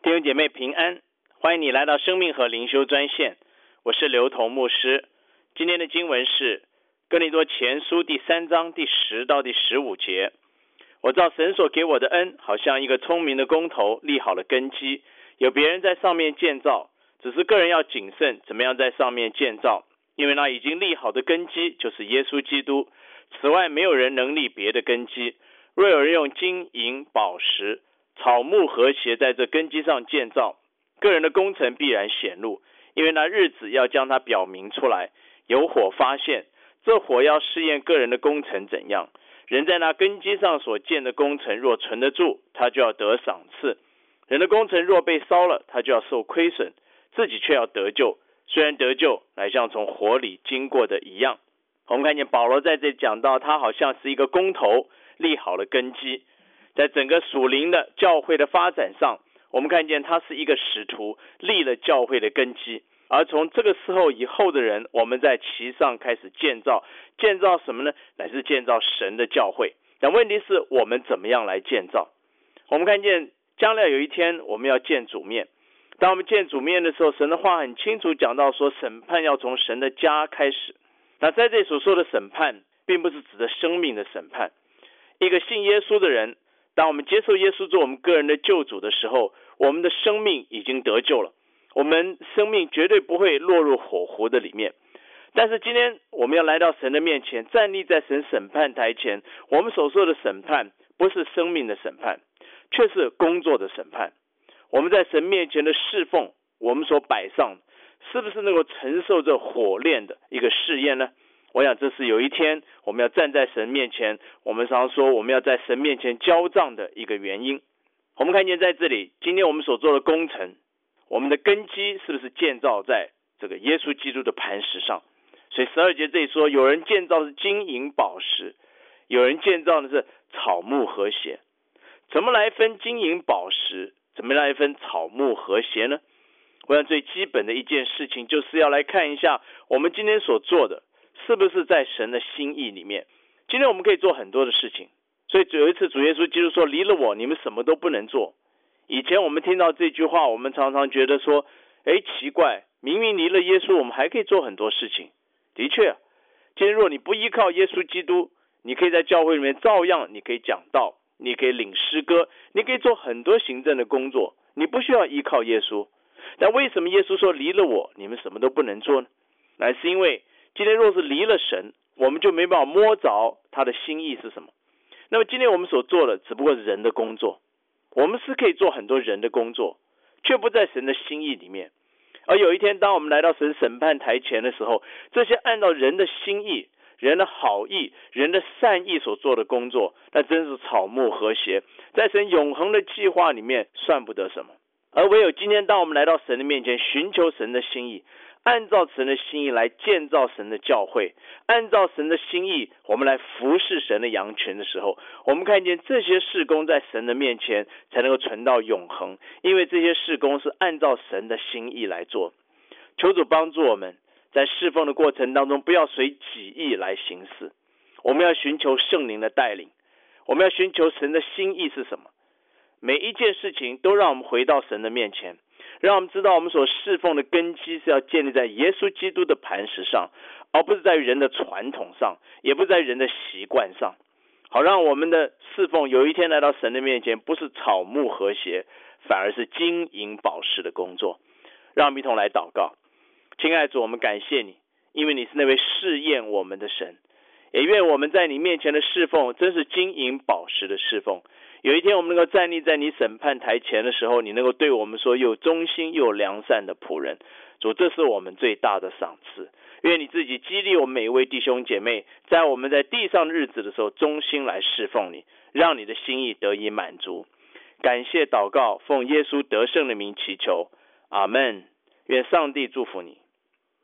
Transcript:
弟兄姐妹平安，欢迎你来到生命和灵修专线，我是刘同牧师。今天的经文是哥林多前书第3章第10到第15节。我照神所给我的恩，好像一个聪明的工头立好了根基，有别人在上面建造，只是个人要谨慎怎么样在上面建造，因为那已经立好的根基就是耶稣基督，此外没有人能立别的根基。若有人用金银宝石草木和谐在这根基上建造，个人的工程必然显露，因为那日子要将它表明出来，有火发现，这火要试验个人的工程怎样。人在那根基上所建的工程若存得住，他就要得赏赐；人的工程若被烧了，他就要受亏损，自己却要得救，虽然得救，乃像从火里经过的一样。我们看见保罗在这里讲到，他好像是一个工头立好了根基，在整个属灵的教会的发展上，我们看见他是一个使徒立了教会的根基，而从这个时候以后的人，我们在其上开始建造什么呢？乃是建造神的教会。但问题是我们怎么样来建造？我们看见将来有一天我们要见主面，当我们见主面的时候，神的话很清楚讲到说，审判要从神的家开始。那在这所说的审判并不是指的生命的审判。一个信耶稣的人，当我们接受耶稣做我们个人的救主的时候，我们的生命已经得救了，我们生命绝对不会落入火湖的里面。但是今天我们要来到神的面前，站立在神审判台前，我们所说的审判不是生命的审判，却是工作的审判。我们在神面前的侍奉，我们所摆上是不是能够承受这火炼的一个试验呢？我想这是有一天我们要站在神面前，我们常说我们要在神面前交账的一个原因。我们看见在这里，今天我们所做的工程，我们的根基是不是建造在这个耶稣基督的磐石上？所以12节这里说，有人建造的是金银宝石，有人建造的是草木和谐。怎么来分金银宝石？怎么来分草木和谐呢？我想最基本的一件事情，就是要来看一下我们今天所做的是不是在神的心意里面。今天我们可以做很多的事情，所以有一次主耶稣基督说，离了我你们什么都不能做。以前我们听到这句话，我们常常觉得说，奇怪，明明离了耶稣我们还可以做很多事情。的确，今天若你不依靠耶稣基督，你可以在教会里面照样，你可以讲道，你可以领诗歌，你可以做很多行政的工作，你不需要依靠耶稣。但为什么耶稣说离了我你们什么都不能做呢？乃是因为今天若是离了神，我们就没办法摸着他的心意是什么。那么今天我们所做的只不过是人的工作，我们是可以做很多人的工作，却不在神的心意里面。而有一天当我们来到神审判台前的时候，这些按照人的心意、人的好意、人的善意所做的工作，那真是草木和谐，在神永恒的计划里面算不得什么。而唯有今天当我们来到神的面前，寻求神的心意，按照神的心意来建造神的教会，按照神的心意我们来服侍神的羊群的时候，我们看见这些事工在神的面前才能够存到永恒，因为这些事工是按照神的心意来做。求主帮助我们在侍奉的过程当中，不要随己意来行事，我们要寻求圣灵的带领，我们要寻求神的心意是什么。每一件事情都让我们回到神的面前，让我们知道我们所侍奉的根基是要建立在耶稣基督的磐石上，而不是在人的传统上，也不是在人的习惯上。好让我们的侍奉有一天来到神的面前，不是草木和谐，反而是金银宝石的工作。让我们一同来祷告。亲爱的主，我们感谢你，因为你是那位试验我们的神，也愿我们在你面前的侍奉真是金银宝石的侍奉。有一天我们能够站立在你审判台前的时候，你能够对我们说，又忠心又良善的仆人。主，这是我们最大的赏赐。愿你自己激励我们每一位弟兄姐妹，在我们在地上日子的时候，忠心来侍奉你，让你的心意得以满足。感谢祷告，奉耶稣得胜的名祈求，阿们。愿上帝祝福你。